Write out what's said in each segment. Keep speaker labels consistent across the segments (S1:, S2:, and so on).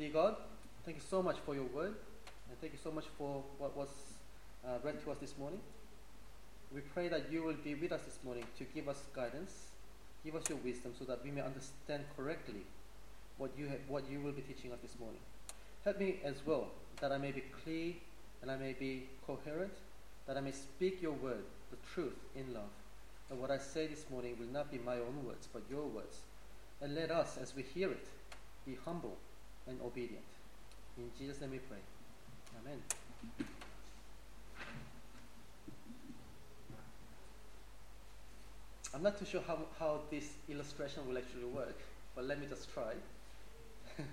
S1: Dear God, thank you so much for your word, and thank you so much for what was read to us this morning. We pray that you will be with us this morning to give us guidance, give us your wisdom so that we may understand correctly what you will be teaching us this morning. Help me as well, that I may be clear and I may be coherent, that I may speak your word, the truth in love. And what I say this morning will not be my own words, but your words. And let us, as we hear it, be humble and obedient. In Jesus' name we pray. Amen. I'm not too sure how this illustration will actually work, but let me just try. Is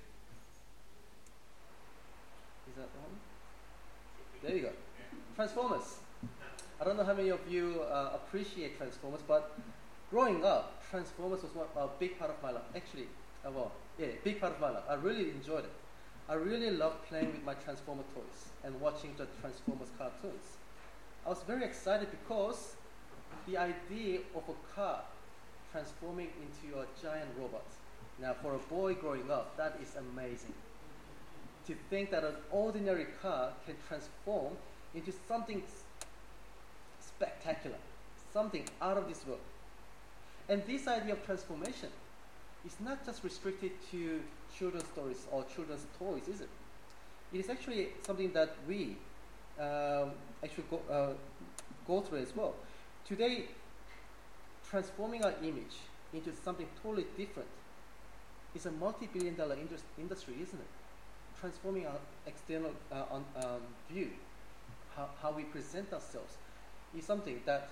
S1: that on? There you go. Transformers. I don't know how many of you appreciate Transformers, but growing up, Transformers was a big part of my life. Actually, big part of my life. I really enjoyed it. I really loved playing with my Transformer toys and watching the Transformers cartoons. I was very excited because the idea of a car transforming into a giant robot. Now, for a boy growing up, that is amazing. To think that an ordinary car can transform into something spectacular, something out of this world. And this idea of transformation is not just restricted to children's stories or children's toys, is it? It is actually something that we actually go through as well. Today, transforming our image into something totally different is a multi-billion-dollar industry, isn't it? Transforming our external view, how we present ourselves, is something that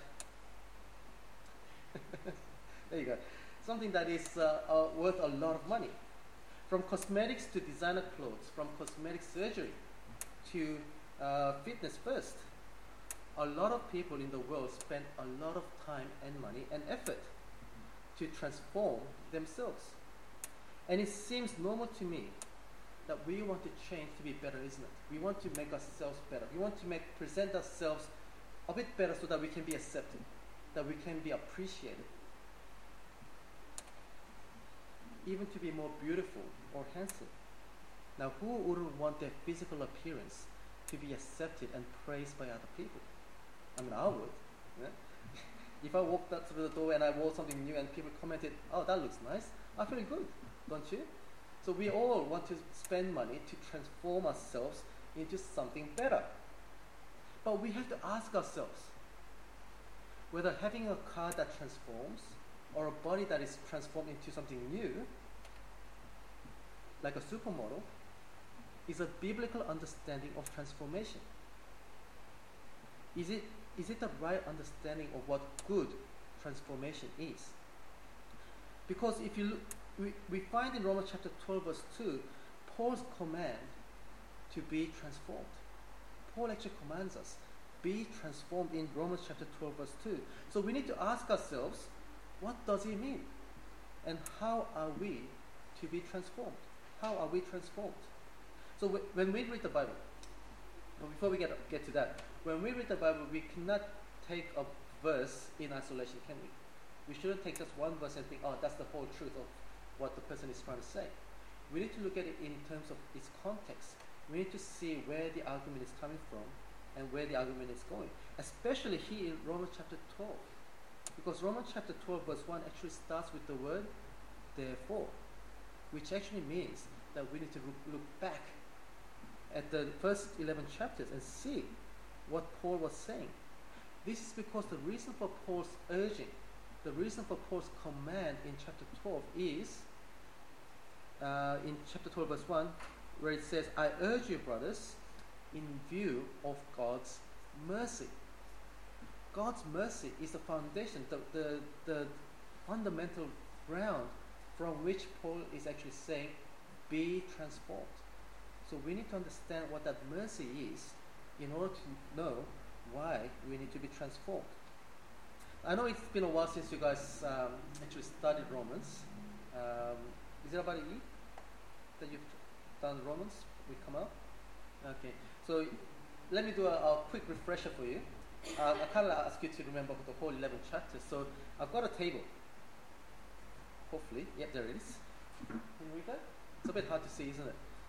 S1: there you go, something that is worth a lot of money. From cosmetics to designer clothes, from cosmetic surgery to fitness first. A lot of people in the world spend a lot of time and money and effort to transform themselves. And it seems normal to me that we want to change to be better, isn't it? We want to make ourselves better. We want to present ourselves a bit better so that we can be accepted, that we can be appreciated. Even to be more beautiful or handsome. Now, who wouldn't want their physical appearance to be accepted and praised by other people? I mean, I would. Yeah? If I walked out through the door and I wore something new and people commented, "Oh, that looks nice," I feel good, don't you? So we all want to spend money to transform ourselves into something better. But we have to ask ourselves whether having a car that transforms or a body that is transformed into something new, like a supermodel, is a biblical understanding of transformation. Is it the right understanding of what good transformation is? Because if you look, we find in Romans chapter 12 verse 2, Paul's command to be transformed. Paul actually commands us, be transformed in Romans chapter 12 verse 2. So we need to ask ourselves, what does it mean? And how are we to be transformed? How are we transformed? So when we read the Bible, before we get to that, when we read the Bible, we cannot take a verse in isolation, can we? We shouldn't take just one verse and think, oh, that's the whole truth of what the person is trying to say. We need to look at it in terms of its context. We need to see where the argument is coming from and where the argument is going, especially here in Romans chapter 12. Because Romans chapter 12 verse 1 actually starts with the word therefore, which actually means that we need to look back at the first 11 chapters and see what Paul was saying. This is because the reason for Paul's urging, the reason for Paul's command in chapter 12 is in chapter 12 verse 1, where it says, I urge you, brothers, in view of God's mercy. God's mercy is the foundation, the fundamental ground from which Paul is actually saying, be transformed. So we need to understand what that mercy is in order to know why we need to be transformed. I know it's been a while since you guys actually studied Romans. Is it about a year that you've done Romans with Kamal? Okay, so let me do a quick refresher for you. I kind of ask you to remember the whole 11 chapters. So I've got a table. Hopefully, yep, there it is. Can you read that? It's a bit hard to see, isn't it?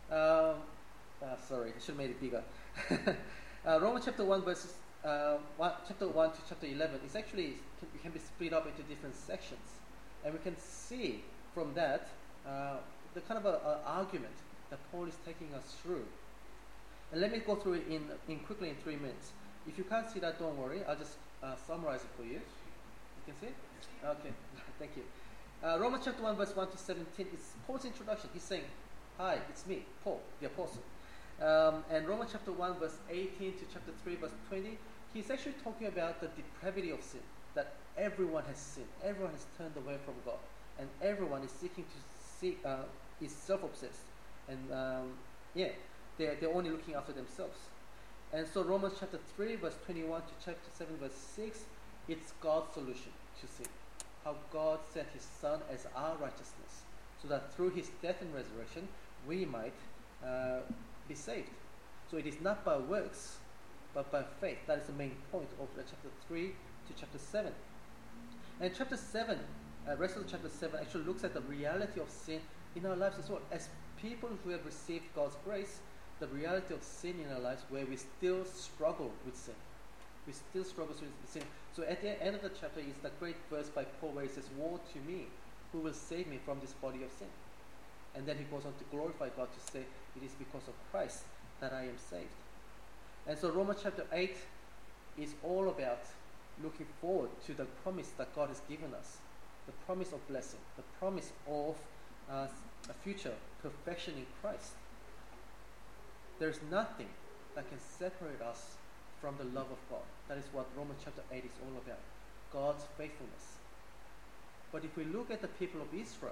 S1: Sorry, I should have made it bigger. Romans chapter 1 verses chapter 1 to chapter 11 is actually can be split up into different sections, and we can see from that the kind of a argument that Paul is taking us through. And let me go through it in quickly in 3 minutes. If you can't see that, don't worry. I'll just summarize it for you. You can see it? Okay, thank you. Romans chapter 1 verse 1 to 17 is Paul's introduction. He's saying, "Hi, it's me, Paul, the apostle." And Romans chapter 1 verse 18 to chapter 3 verse 20, he's actually talking about the depravity of sin, that everyone has sinned, everyone has turned away from God, and everyone is seeking to is self-obsessed, and they're only looking after themselves. And so Romans chapter 3 verse 21 to chapter 7 verse 6, it's God's solution to sin. How God sent his Son as our righteousness, so that through his death and resurrection we might be saved. So it is not by works, but by faith. That is the main point of chapter 3 to chapter 7. And chapter 7, rest of chapter 7 actually looks at the reality of sin in our lives as well. As people who have received God's grace, the reality of sin in our lives, where we still struggle with sin. We still struggle with sin. So at the end of the chapter is the great verse by Paul where he says, "Woe to me, who will save me from this body of sin?" And then he goes on to glorify God to say, "It is because of Christ that I am saved." And so Romans chapter 8 is all about looking forward to the promise that God has given us, the promise of blessing, the promise of a future perfection in Christ. There is nothing that can separate us from the love of God. That is what Romans chapter 8 is all about, God's faithfulness. But if we look at the people of Israel,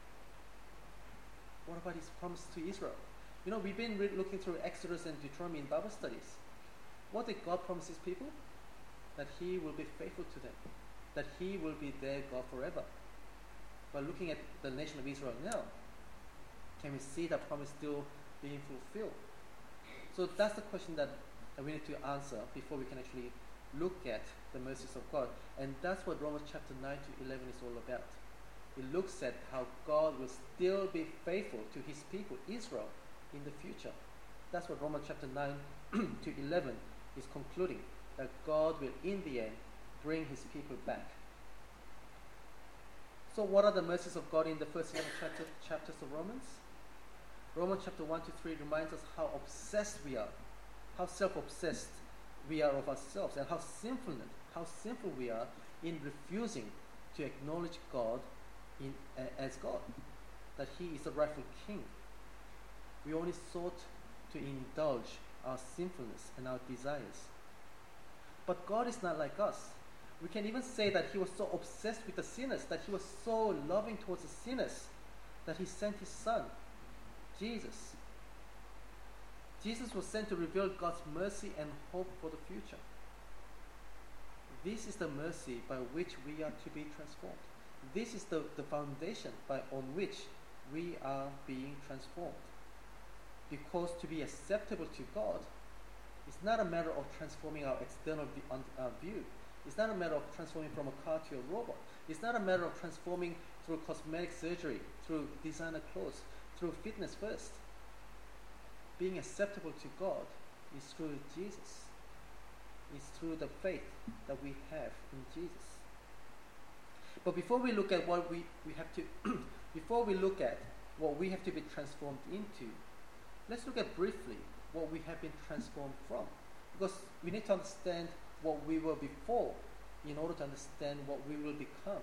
S1: what about his promise to Israel? You know, we've been looking through Exodus and Deuteronomy in Bible studies. What did God promise his people? That he will be faithful to them, that he will be their God forever. But looking at the nation of Israel now, can we see that promise still being fulfilled? So that's the question that we need to answer before we can actually look at the mercies of God. And that's what Romans chapter 9 to 11 is all about. It looks at how God will still be faithful to his people, Israel, in the future. That's what Romans chapter 9 to 11 is concluding, that God will in the end bring his people back. So what are the mercies of God in the first 11 chapters of Romans? Romans chapter 1 to 3 reminds us how obsessed we are, how self-obsessed we are of ourselves, and how sinful we are in refusing to acknowledge God as God, that he is the rightful king. We only sought to indulge our sinfulness and our desires. But God is not like us. We can even say that he was so obsessed with the sinners, that he was so loving towards the sinners, that he sent his Son, Jesus. Jesus was sent to reveal God's mercy and hope for the future. This is the mercy by which we are to be transformed. This is the foundation on which we are being transformed. Because to be acceptable to God is not a matter of transforming our external view. It's not a matter of transforming from a car to a robot. It's not a matter of transforming through cosmetic surgery, through designer clothes, through fitness first. Being acceptable to God is through Jesus. It's through the faith that we have in Jesus. But before we look at what we have to, before we look at what we have to be transformed into, let's look at briefly what we have been transformed from. Because we need to understand what we were before in order to understand what we will become.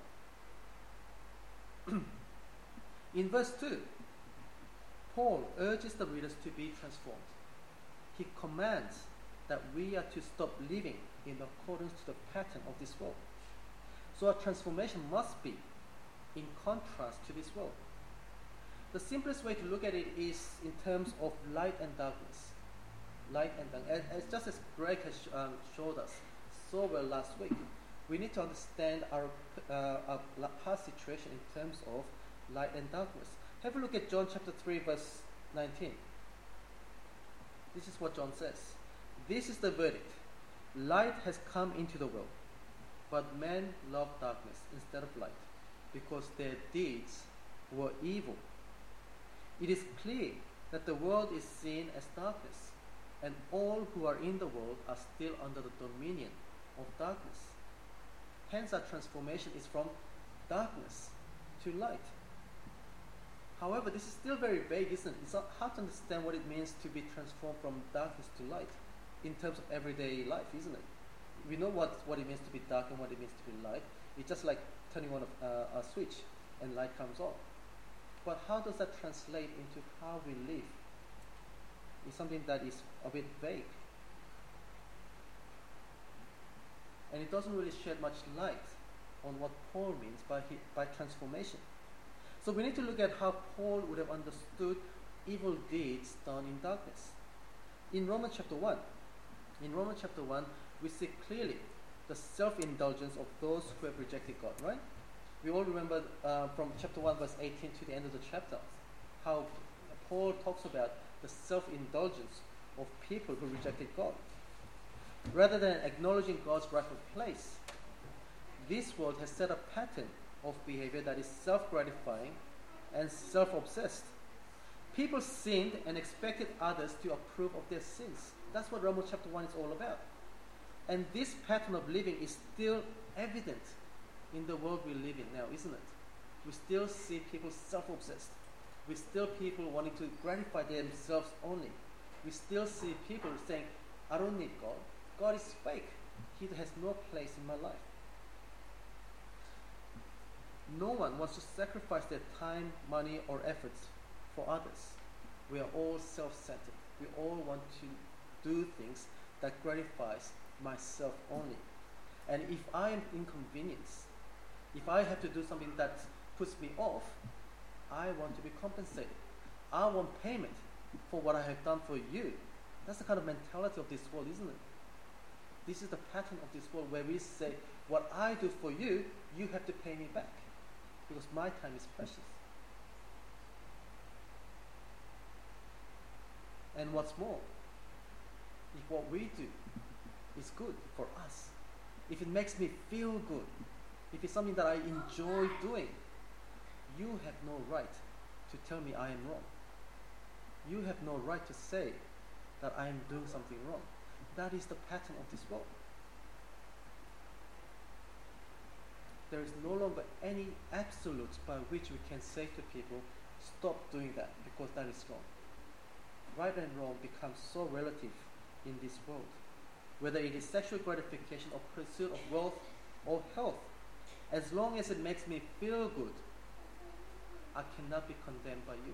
S1: In verse 2, Paul urges the readers to be transformed. He commands that we are to stop living in accordance to the pattern of this world. So our transformation must be in contrast to this world. The simplest way to look at it is in terms of light and darkness. Light and darkness. As just as Greg has showed us so well last week, we need to understand our past situation in terms of light and darkness. Have a look at John chapter 3 verse 19. This is what John says. This is the verdict. Light has come into the world, but men love darkness instead of light, because their deeds were evil. It is clear that the world is seen as darkness, and all who are in the world are still under the dominion of darkness. Hence our transformation is from darkness to light. However, this is still very vague, isn't it? It's not hard to understand what it means to be transformed from darkness to light in terms of everyday life, isn't it? We know what it means to be dark and what it means to be light. It's just like turning on a switch and light comes on. But how does that translate into how we live? It's something that is a bit vague. And it doesn't really shed much light on what Paul means by transformation. So we need to look at how Paul would have understood evil deeds done in darkness. In Romans chapter 1, we see clearly the self-indulgence of those who have rejected God, right? We all remember from chapter 1 verse 18 to the end of the chapter how Paul talks about the self-indulgence of people who rejected God. Rather than acknowledging God's rightful place, this world has set a pattern of behavior that is self-gratifying and self-obsessed. People sinned and expected others to approve of their sins. That's what Romans chapter 1 is all about. And this pattern of living is still evident in the world we live in now, isn't it? We still see people self-obsessed. We still people wanting to gratify themselves only. We still see people saying, I don't need God. God is fake. He has no place in my life. No one wants to sacrifice their time, money, or efforts for others. We are all self-centered. We all want to do things that gratifies myself only. And if I am inconvenienced, if I have to do something that puts me off, I want to be compensated. I want payment for what I have done for you. That's the kind of mentality of this world, isn't it? This is the pattern of this world where we say, what I do for you, you have to pay me back. Because my time is precious. And what's more, if what we do is good for us, if it makes me feel good, if it's something that I enjoy doing, you have no right to tell me I am wrong. You have no right to say that I am doing something wrong. That is the pattern of this world. There is no longer any absolutes by which we can say to people, stop doing that because that is wrong. Right and wrong becomes so relative in this world. Whether it is sexual gratification or pursuit of wealth or health, as long as it makes me feel good, I cannot be condemned by you.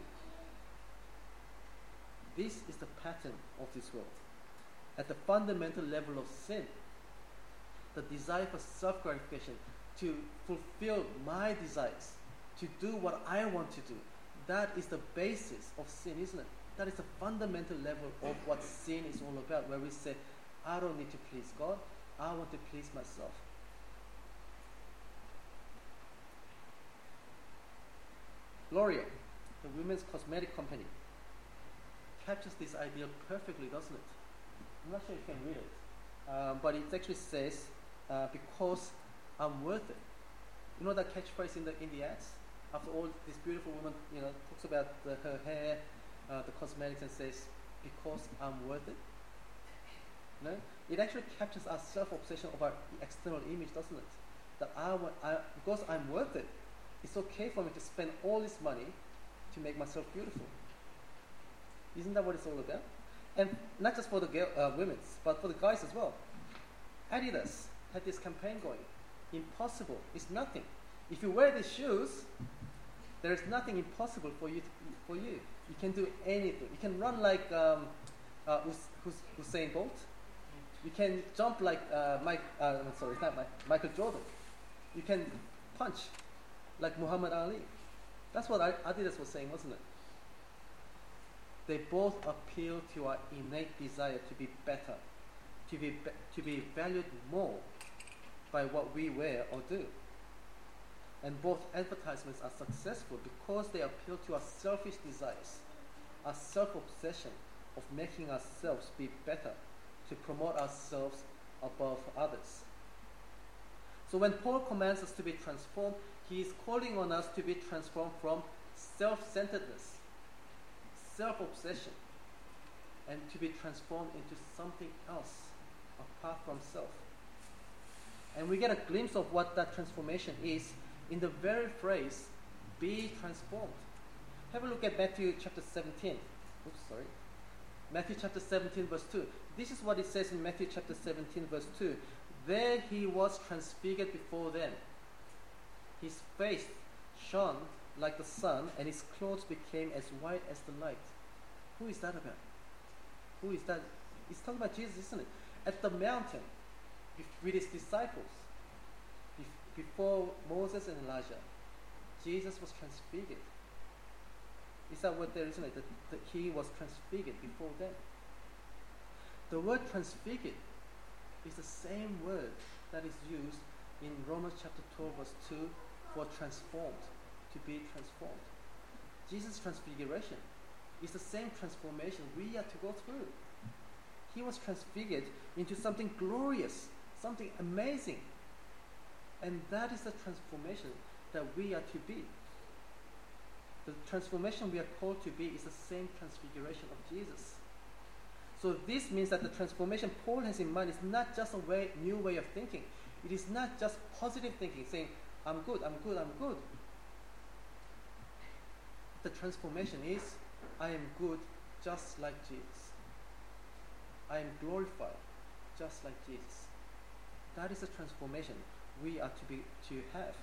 S1: This is the pattern of this world. At the fundamental level of sin, the desire for self-gratification, to fulfill my desires, to do what I want to do, that is the basis of sin, isn't it? That is the fundamental level of what sin is all about, where we say, I don't need to please God, I want to please myself. L'Oreal, the women's cosmetic company, captures this idea perfectly, doesn't it? I'm not sure you can read it, but it actually says, because I'm worth it. You know that catchphrase in the ads? After all, this beautiful woman, talks about her hair, the cosmetics, and says, because I'm worth it. No? It actually captures our self-obsession of our external image, doesn't it? That because I'm worth it, it's okay for me to spend all this money to make myself beautiful. Isn't that what it's all about? And not just for the women's, but for the guys as well. Adidas had this campaign going. Impossible is nothing. If you wear these shoes, there is nothing impossible for you. You can do anything. You can run like Usain Bolt. You can jump like Michael Jordan. You can punch like Muhammad Ali. That's what Adidas was saying, wasn't it? They both appeal to our innate desire to be better, to be valued more by what we wear or do. And both advertisements are successful because they appeal to our selfish desires, our self-obsession of making ourselves be better, to promote ourselves above others. So when Paul commands us to be transformed, he is calling on us to be transformed from self-centeredness, self-obsession and to be transformed into something else apart from self. And we get a glimpse of what that transformation is in the very phrase, be transformed. Have a look at Matthew chapter 17. Matthew chapter 17 verse 2. This is what it says in Matthew chapter 17 verse 2. There he was transfigured before them. His face shone like the sun, and his clothes became as white as the light. Who is that about? Who is that? It's talking about Jesus, isn't it? At the mountain, with his disciples, before Moses and Elijah, Jesus was transfigured. Is that what there is, isn't it? That he was transfigured before them. The word transfigured is the same word that is used in Romans chapter 12 verse 2 for transformed, to be transformed. Jesus' transfiguration is the same transformation we are to go through. He was transfigured into something glorious, something amazing. And that is the transformation that we are to be. The transformation we are called to be is the same transfiguration of Jesus. So this means that the transformation Paul has in mind is not just a new way of thinking. It is not just positive thinking, saying, I'm good, I'm good, I'm good. The transformation is, I am good just like Jesus. I am glorified just like Jesus. That is the transformation we are to have.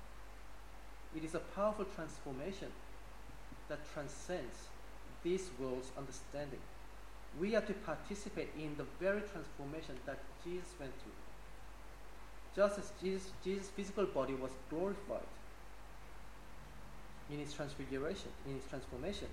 S1: It is a powerful transformation that transcends this world's understanding. We are to participate in the very transformation that Jesus went through. Just as Jesus' physical body was glorified in his transfiguration, in his transformation,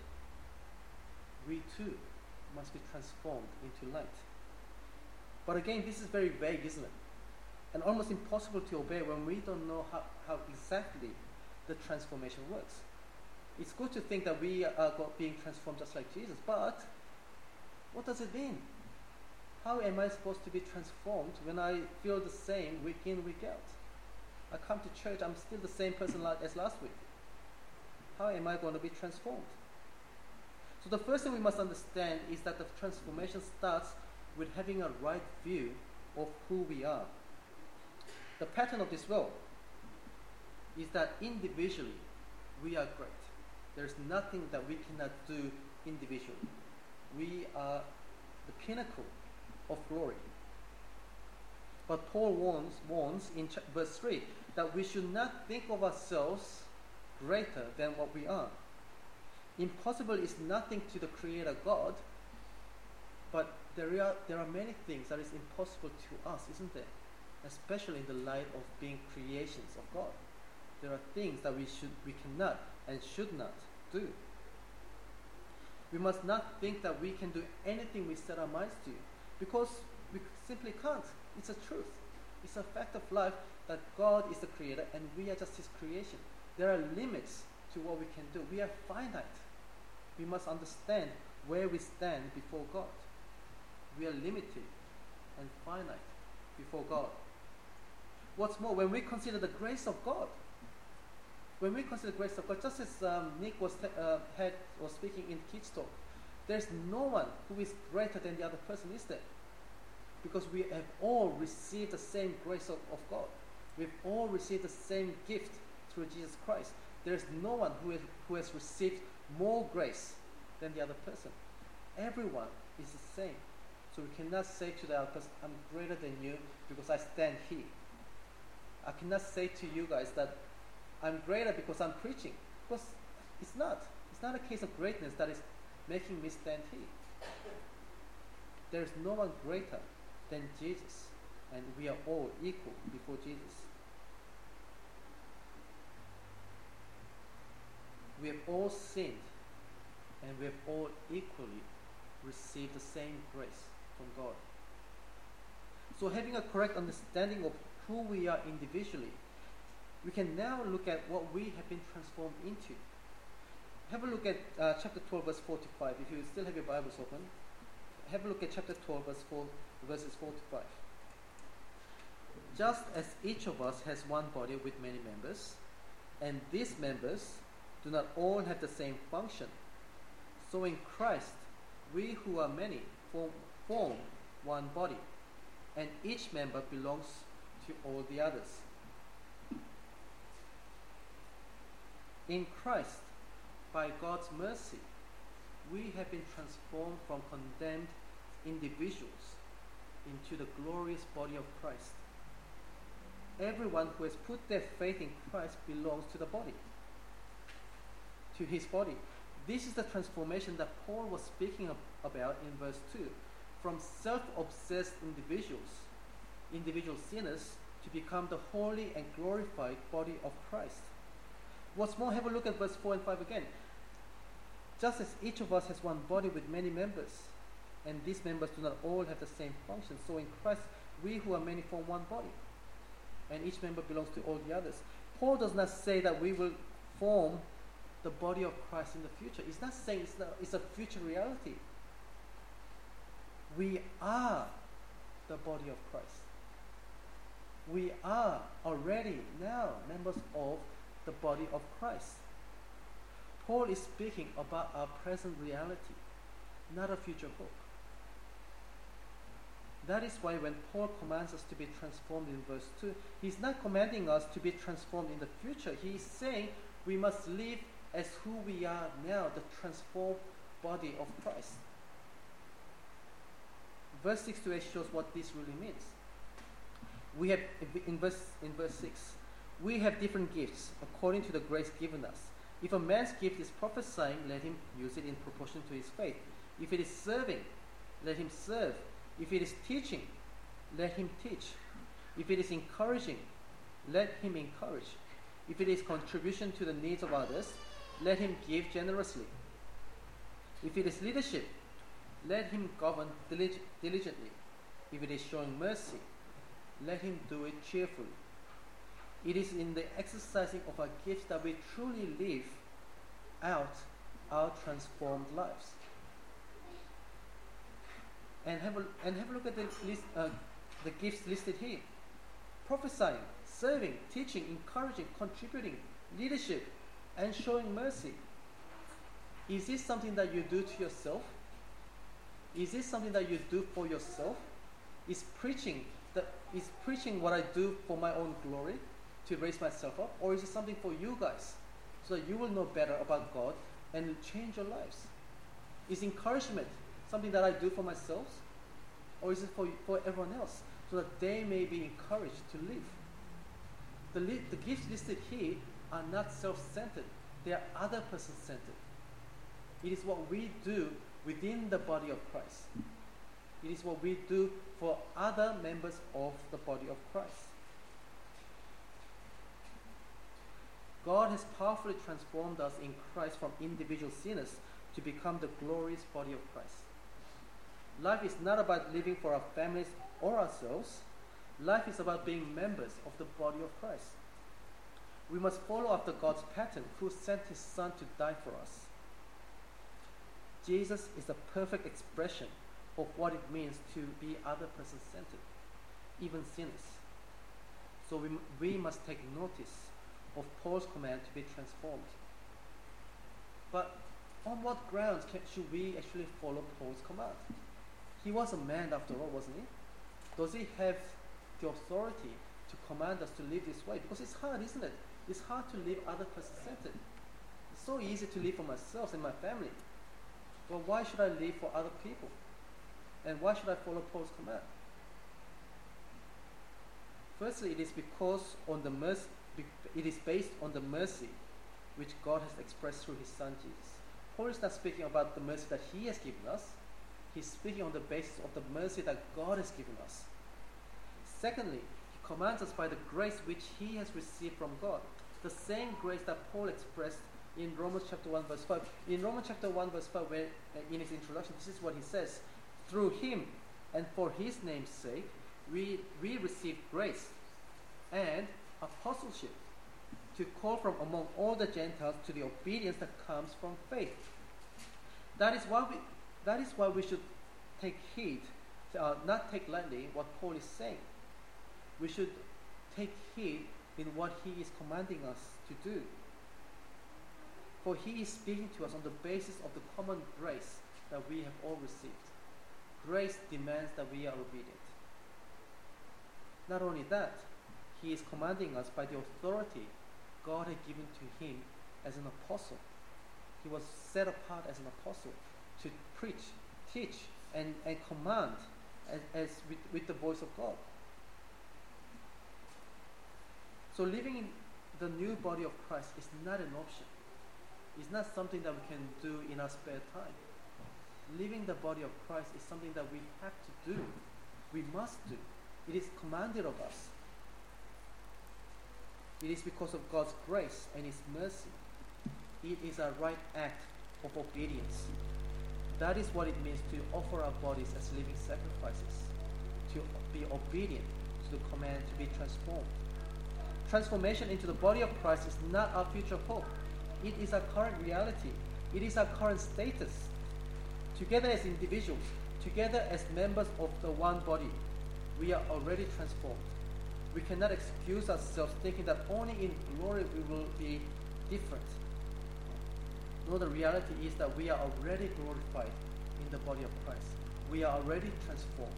S1: we too must be transformed into light. But again, this is very vague, isn't it? And almost impossible to obey when we don't know how exactly the transformation works. It's good to think that we are being transformed just like Jesus, but what does it mean? How am I supposed to be transformed when I feel the same week in, week out? I come to church, I'm still the same person as last week. How am I going to be transformed? So the first thing we must understand is that the transformation starts with having a right view of who we are. The pattern of this world is that individually we are great. There's nothing that we cannot do individually. We are the pinnacle of glory. But Paul warns in verse 3 that we should not think of ourselves greater than what we are. Impossible is nothing to the Creator God, but there are many things that is impossible to us, isn't there? Especially in the light of being creations of God. There are things that we cannot and should not do. We must not think that we can do anything we set our minds to, because we simply can't. It's a truth. It's a fact of life that God is the Creator and we are just His creation. There are limits to what we can do. We are finite. We must understand where we stand before God. We are limited and finite before God. What's more, when we consider the grace of God, just as Nick was speaking in Kids Talk, there's no one who is greater than the other person, is there? Because we have all received the same grace of God. We've all received the same gift through Jesus Christ. There's no one who has received more grace than the other person. Everyone is the same. So we cannot say to the other person, I'm greater than you because I stand here. I cannot say to you guys that I'm greater because I'm preaching. Because it's not. It's not a case of greatness that is making me stand here. There is no one greater than Jesus. And we are all equal before Jesus. We have all sinned, and we have all equally received the same grace from God. So having a correct understanding of who we are individually, we can now look at what we have been transformed into. Have a look at chapter 12 verse 4 to 5. If you still have your Bibles open, have a look at chapter 12 verses 4 to 5. Just as each of us has one body with many members, and these members do not all have the same function, So in Christ, we who are many form one body, and each member belongs to all the others. In Christ, by God's mercy, we have been transformed from condemned individuals into the glorious body of Christ. Everyone who has put their faith in Christ belongs to the body, to his body. This is the transformation that Paul was speaking about in verse 2, from self-obsessed individual sinners, to become the holy and glorified body of Christ. What's more, have a look at verse 4 and 5 again. Just as each of us has one body with many members, and these members do not all have the same function, so in Christ we who are many form one body, and each member belongs to all the others. Paul does not say that we will form the body of Christ in the future. He's not saying it's a future reality. We are the body of Christ. We are already now members of the body of Christ. Paul is speaking about our present reality, not a future hope. That is why when Paul commands us to be transformed in verse 2, he's not commanding us to be transformed in the future. He is saying we must live as who we are now, the transformed body of Christ. Verse 6 to 8 shows what this really means. We have, in verse 6, we have different gifts according to the grace given us. If a man's gift is prophesying, let him use it in proportion to his faith. If it is serving, let him serve. If it is teaching, let him teach. If it is encouraging, let him encourage. If it is contribution to the needs of others, let him give generously. If it is leadership, let him govern diligently. If it is showing mercy, let him do it cheerfully. It is in the exercising of our gifts that we truly live out our transformed lives. And have a look at the gifts listed here: prophesying, serving, teaching, encouraging, contributing, leadership, and showing mercy. Is this something that you do to yourself? Is this something that you do for yourself? Is preaching what I do for my own glory, to raise myself up, or is it something for you guys, so that you will know better about God and change your lives? Is encouragement something that I do for myself, or is it for everyone else, so that they may be encouraged to live? The gifts listed here are not self-centered, they are other person-centered. It is what we do within the body of Christ. It is what we do for other members of the body of Christ. God has powerfully transformed us in Christ from individual sinners to become the glorious body of Christ. Life is not about living for our families or ourselves. Life is about being members of the body of Christ. We must follow after God's pattern, who sent his Son to die for us. Jesus is the perfect expression of what it means to be other person-centered, even sinners. So we must take notice of Paul's command to be transformed. But on what grounds should we actually follow Paul's command? He was a man after all, wasn't he? Does he have the authority to command us to live this way? Because it's hard, isn't it? It's hard to live other person-centered. It's so easy to live for myself and my family. But why should I live for other people? And why should I follow Paul's command? Firstly, it is because it is based on the mercy which God has expressed through his Son Jesus. Paul is not speaking about the mercy that he has given us. He's speaking on the basis of the mercy that God has given us. Secondly, he commands us by the grace which he has received from God. The same grace that Paul expressed in Romans chapter 1 verse 5. In Romans chapter 1 verse 5, where in his introduction, this is what he says: through him and for his name's sake, we received grace and apostleship to call from among all the Gentiles to the obedience that comes from faith. That is why we should take heed, not take lightly what Paul is saying. We should take heed in what he is commanding us to do. For he is speaking to us on the basis of the common grace that we have all received. Grace demands that we are obedient. Not only that, he is commanding us by the authority God had given to him as an apostle. He was set apart as an apostle to preach, teach, and command as with the voice of God. So living in the new body of Christ is not an option. It's not something that we can do in our spare time. Living the body of Christ is something that we have to do. We must do. It is commanded of us. It is because of God's grace and His mercy. It is a right act of obedience. That is what it means to offer our bodies as living sacrifices, to be obedient to the command to be transformed. Transformation into the body of Christ is not our future hope. It is our current reality. It is our current status. Together as individuals, together as members of the one body, we are already transformed. We cannot excuse ourselves thinking that only in glory we will be different. No, the reality is that we are already glorified in the body of Christ. We are already transformed.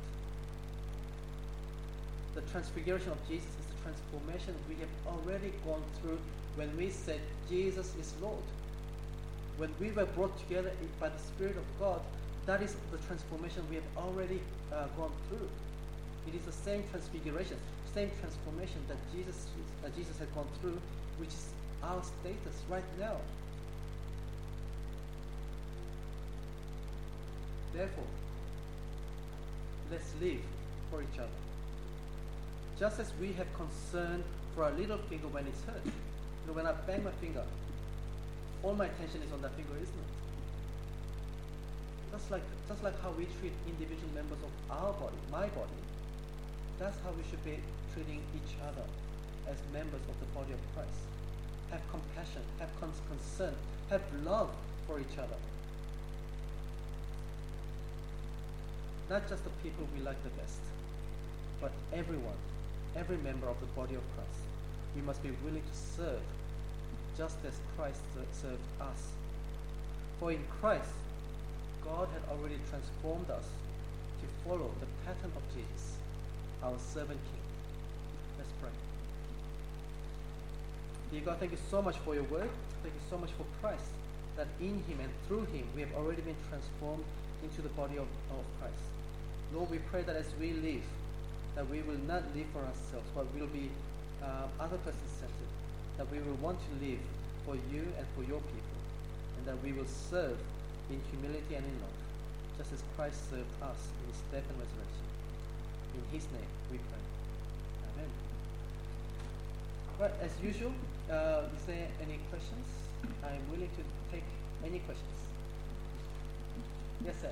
S1: The transfiguration of Jesus is the transformation we have already gone through when we said Jesus is Lord. When we were brought together by the Spirit of God, that is the transformation we have already gone through. It is the same transfiguration, same transformation that Jesus had gone through, which is our status right now. Therefore, let's live for each other. Just as we have concern for our little finger when it's hurt. You know, when I bang my finger, all my attention is on that finger, isn't it? Just like how we treat individual members of our body, my body, that's how we should be treating each other as members of the body of Christ. Have compassion, have concern, have love for each other. Not just the people we like the best, but everyone, every member of the body of Christ. We must be willing to serve just as Christ served us. For in Christ, God had already transformed us to follow the pattern of Jesus, our servant King. Let's pray. Dear God, thank you so much for your word. Thank you so much for Christ, that in Him and through Him we have already been transformed into the body of Christ. Lord, we pray that as we live, that we will not live for ourselves, but we will be other person-centered, that we will want to live for you and for your people, and that we will serve in humility and in love, just as Christ served us in His death and resurrection. In His name we pray. Amen. Right, as usual, is there any questions? I'm willing to take any questions. Yes, sir.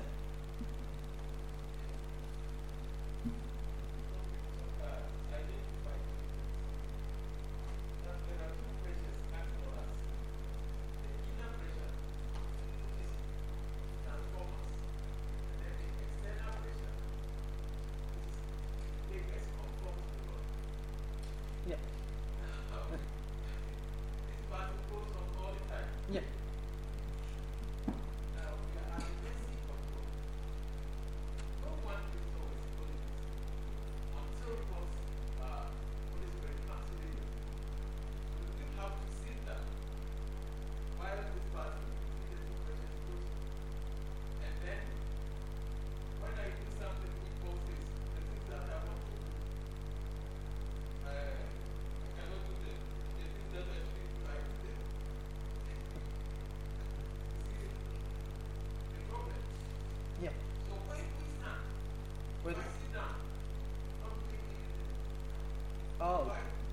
S1: Yeah. Yeah. Wait. Oh.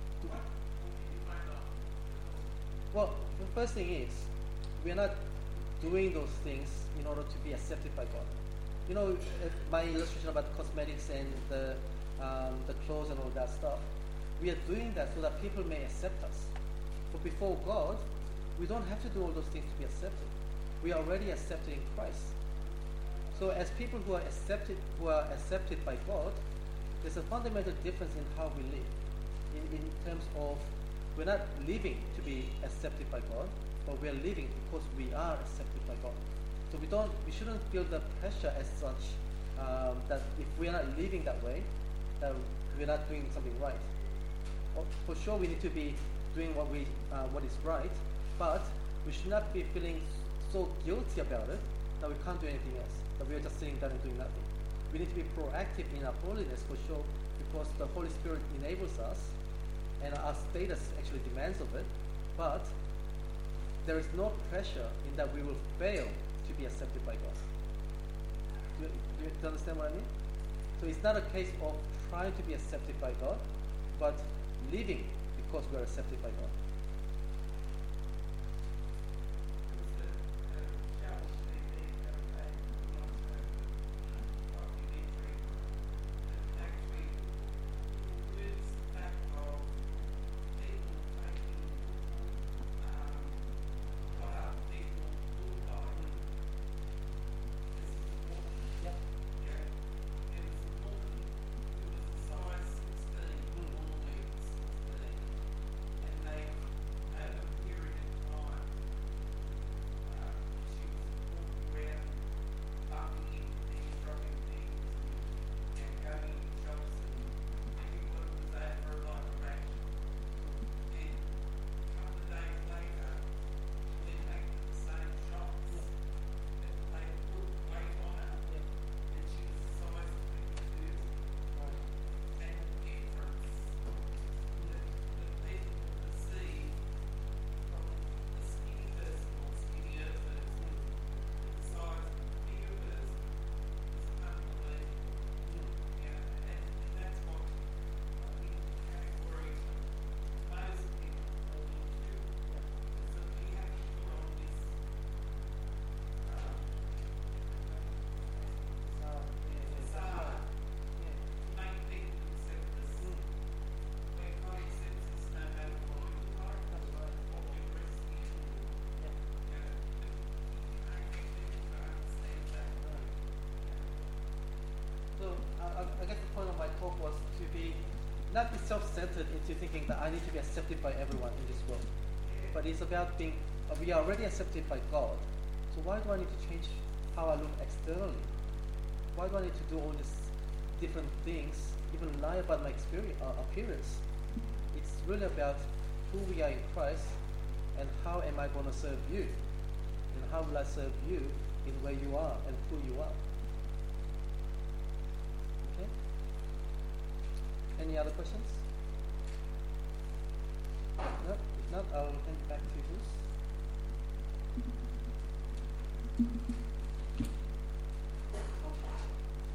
S1: Well, the first thing is, we are not doing those things in order to be accepted by God. You know, my illustration about cosmetics and the clothes and all that stuff, we are doing that so that people may accept us. But before God, we don't have to do all those things to be accepted. We are already accepted in Christ. So as people who are accepted by God, there's a fundamental difference in how we live. In terms of, we're not living to be accepted by God, but we are living because we are accepted by God. So we shouldn't feel the pressure as such that if we are not living that way, that we're not doing something right. For sure, we need to be doing what is right, but we should not be feeling so guilty about it that we can't do anything else, that we are just sitting down and doing nothing. We need to be proactive in our holiness for sure, because the Holy Spirit enables us, and our status actually demands of it, but there is no pressure in that we will fail to be accepted by God. Do you understand what I mean? So it's not a case of trying to be accepted by God, but living because we are accepted by God. I guess the point of my talk was to be not be self-centered into thinking that I need to be accepted by everyone in this world, but it's about being we are already accepted by God. So why do I need to change how I look externally? Why do I need to do all these different things, even lie about my appearance? It's really about who we are in Christ and how am I going to serve you, and how will I serve you in where you are and who you are. Any other questions? No? If not, I'll hand it back to Bruce.